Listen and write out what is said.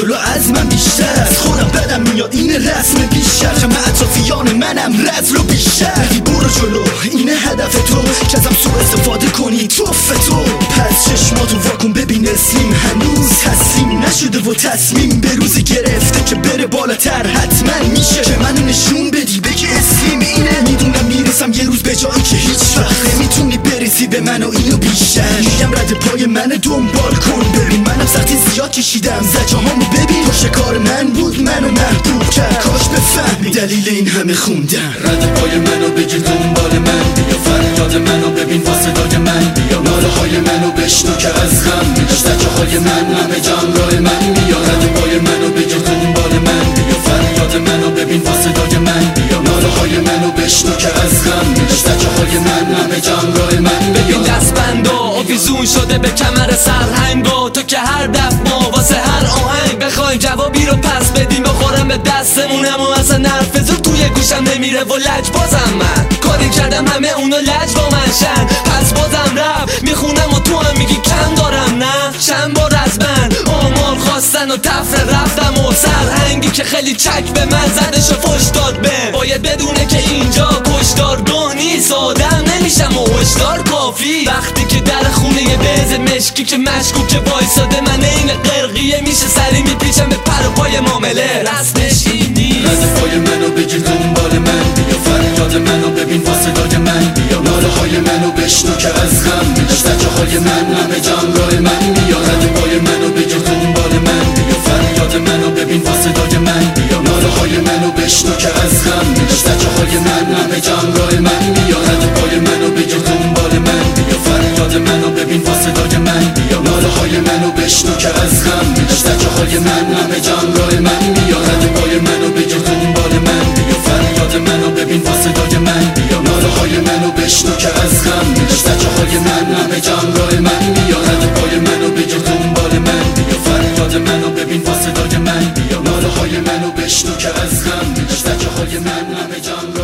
جلو از من بیشتر از خودم بدم میاد این رسم بیشتر همه اطرافیان منم رز رو بیشتر بگی برو جلو اینه هدف تو که ازم سوء استفاده کنی توف تو پس چشماتو واکن ببین اسلیم هنوز تسلیم نشده و تصمیم به روزی گرفته که بره بالاتر حتما میشه که منو نشون بدی بگی اسلیم اینه میدونم میرسم یه روز به جایی که هیچ وقت نمیتونی برسی به من و اینو بیشتر میگم رد پای من دنبال کن ببین منم سختی زیاد کشیدم زجاهامو ببین پشت کار من بود منو محبوب کرد کاش بفهمی دلیل این همه خوندن رد پای منو بگیر دنبال من بیا فریاد منو ببین با صدای من بیا ناله های منو بشنو که از غم میره زجه های من همه جمع من بیا رد پای منو بگیر دنبال من بیا فریاد منو ببین با صدای من بیا ناله های منو بشنو که از غم میره زجه های من همه جمع من ببین دستبندا آویزون شده به کمر سرهنگا تو که هر دفعه ما واسه هر آهنگ بخوایم جوابی رو پس بدیم بخورم به دستمونم و اصلا نرف زور توی گوشم نمیره و لج بازم من کاری کردم همه اونا لج با من شن پس بازم رب میخونم و تو هم میگی کم دارم نه چند بار از من آمار خواستن و تفره رفتم و سرهنگی که خیلی چک به من زدش و فش داد به باید بدونه که اینجا کشدارگاه نیست آدم نمیشم و هشدار کافی وقتی که در خونه یه بز مشکی که مشکوک وایساده من این قرقیه میشه سری میپیچم به پر و پای معامله رسمش این نیست رد پای منو بگیر دنبال من بیا فریاد منو ببین با صدای من بیا ناله های منو بشنو که از غم میره زجه های من همه جمع من بیا رد پای منو بگیر دنبال من بیا فریاد منو ببین با صدای من بیا ناله های منو بشنو که از غم میره زجه های من همه جمع من بیا رد پای منو بگیر دنبال من بیا فریاد منو ببین با صدای من بیا ناله های منو بشنو که از غم میره زجه های من همه جمع من بیا رد پای منو بگیر دنبال من بیا فریاد منو ببین با صدای من بیا ناله های منو بشنو که از غم میره زجه های من همه جمع من بیا رد پای منو بگیر دنبال من بیا فریاد منو ببین با صدای من بیا ناله های منو بشنو که از غم میره زجه های من همه جمع